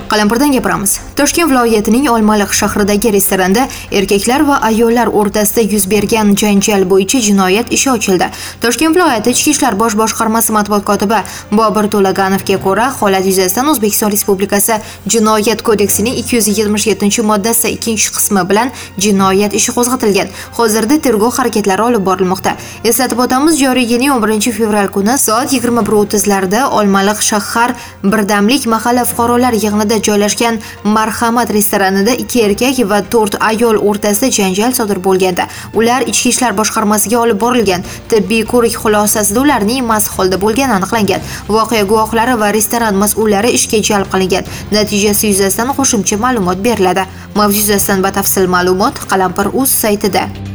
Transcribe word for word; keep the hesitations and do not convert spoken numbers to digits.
Qalampirdan gapiramiz. Toshkent viloyatining Olmaliq shahridagi restoranda erkaklar va ayollar o'rtasida yuz bergan janjal bo'yicha jinoyat ishi ochildi. Toshkent viloyati Ichki ishlar bosh boshqarmasi matbuot kotibi Bobur To'laganovga ko'ra, holat yuzasidan O'zbekiston Respublikasi Jinoyat kodeksining ikki yuz yigirma yettinchi moddasi ikkinchi qismi bilan jinoyat ishi qo'zg'atilgan. Hozirda tergov harakatlari olib borilmoqda. Eslatib o'tamiz, joriy yilning o'n birinchi fevral kuni soat yigirma bir o'ttizlarda Olmaliq shahar Birdamlik mahalla fuqarolar yig'inida joylashgan Marhamat restoranida ikki erkak va to'rt ayol o'rtasida janjal sodir bo'lganda, ular Ichki ishlar boshqarmasiga olib borilgan. Tibbiy ko'rik xulosasida ularning mast holda bo'lgani aniqlangan. Voqea guvohlari va restoran mas'ullari ishga jalb qilingan. Natijasi yuzasidan qo'shimcha ma'lumot beriladi. Mavzu yuzasidan batafsil ma'lumot Qalampir.uz saytida.